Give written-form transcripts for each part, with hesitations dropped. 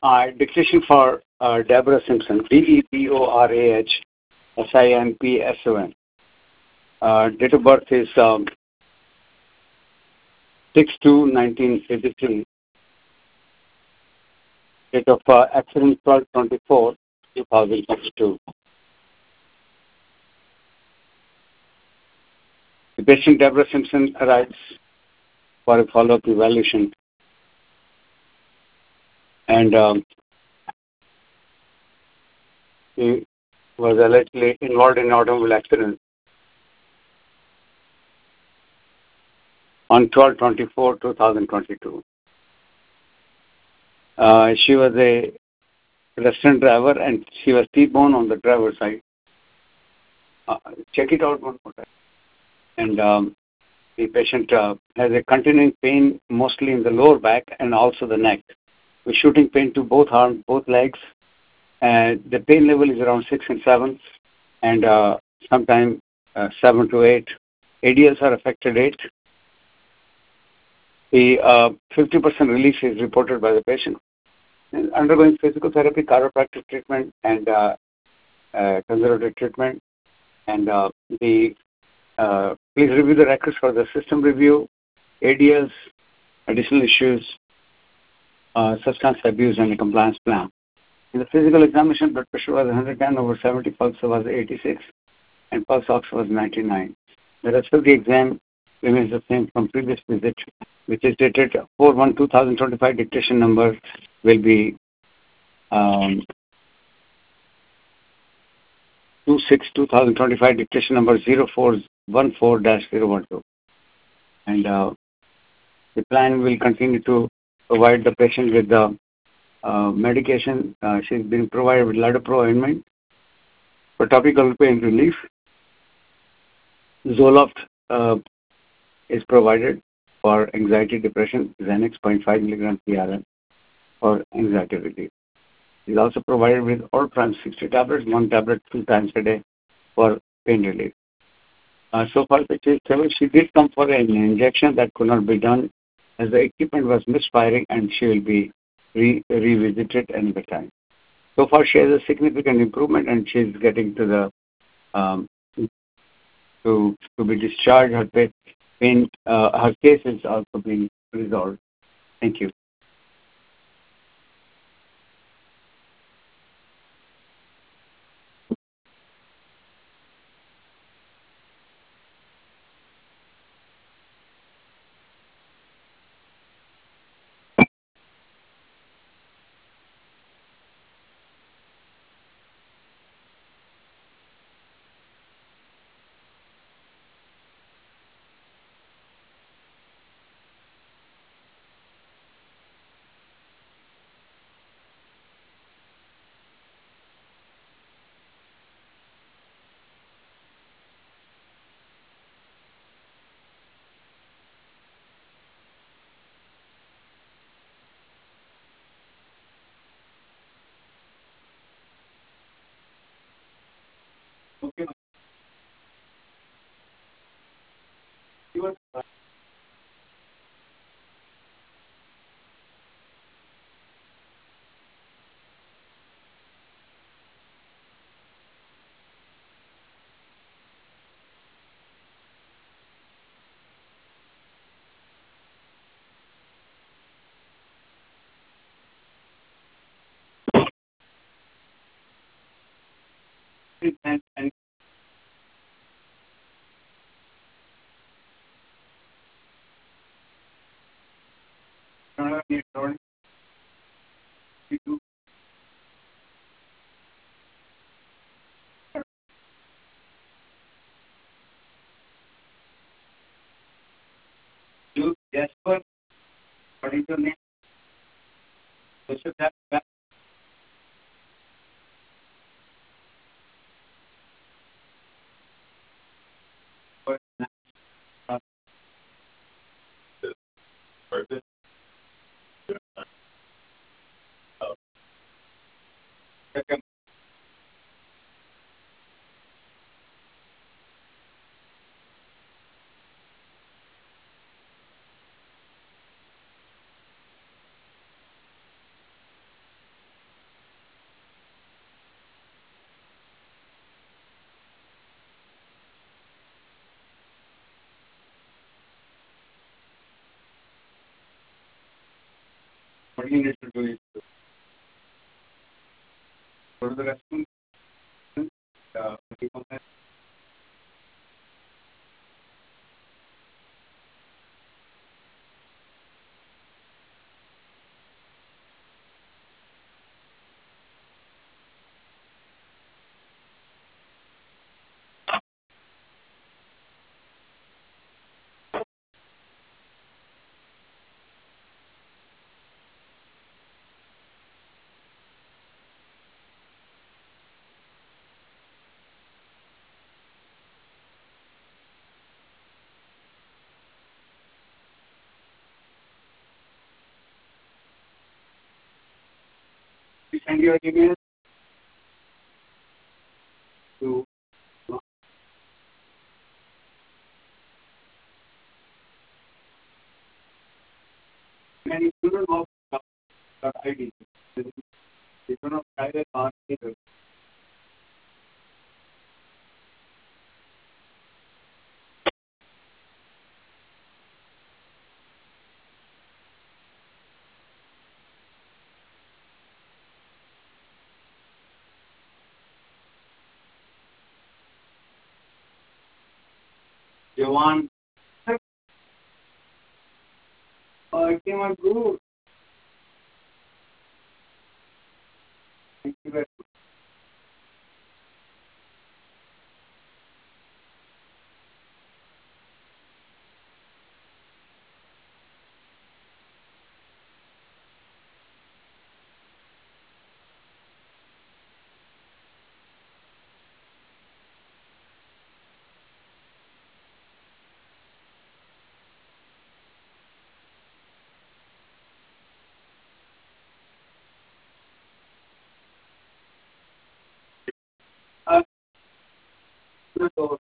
Dictation for Deborah Simpson, DEBORAH SIMPSON. Date of birth is 6/2/1983. Date of accident 12/24/2022. The patient Deborah Simpson arrives for a follow-up evaluation, and he was allegedly involved in an automobile accident on 12/24/2022. She was a restaurant driver, and she was T-bone on the driver's side. Check it out one more time. And the patient has a continuing pain, mostly in the lower back and also the neck, with shooting pain to both arms, both legs. And the pain level is around 6 and 7, and sometimes 7 to 8. ADLs are affected 8. The 50% relief is reported by the patient. And undergoing physical therapy, chiropractic treatment, and conservative treatment. And please review the records for the system review, ADLs, additional issues, substance abuse, and a compliance plan. In the physical examination, blood pressure was 110/70, pulse was 86, and pulse ox was 99. The rest of the exam remains the same from previous visit, which is dated 4/1/2025. Dictation number will be 2/6/2025. Dictation number 0414-012. And the plan will continue to provide the patient with the medication. She's been provided with Ladopro ointment for topical pain relief. Zoloft is provided for anxiety, depression. Xanax 0.5 milligram PRN for anxiety relief. Is also provided with Orpram 60 tablets, 1 tablet 2 times a day for pain relief. So far, she did come for an injection that could not be done as the equipment was misfiring, and she will be revisited another time. So far, she has a significant improvement, and she's getting to the to be discharged. Her pain, her case is also being resolved. Thank you. Okay. And Jasper, what is your name? what you need to do is to go to the restroom, decompress. We send your email to and if you don't know the ID, you do not try that on either. You want it came out good. Thank you very much. So,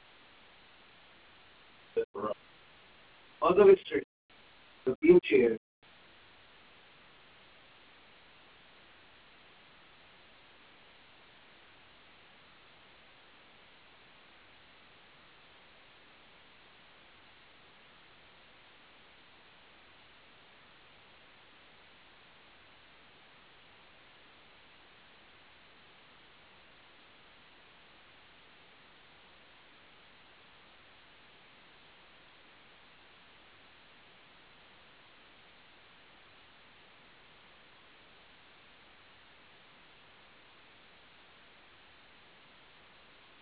all the way straight. The beam chair.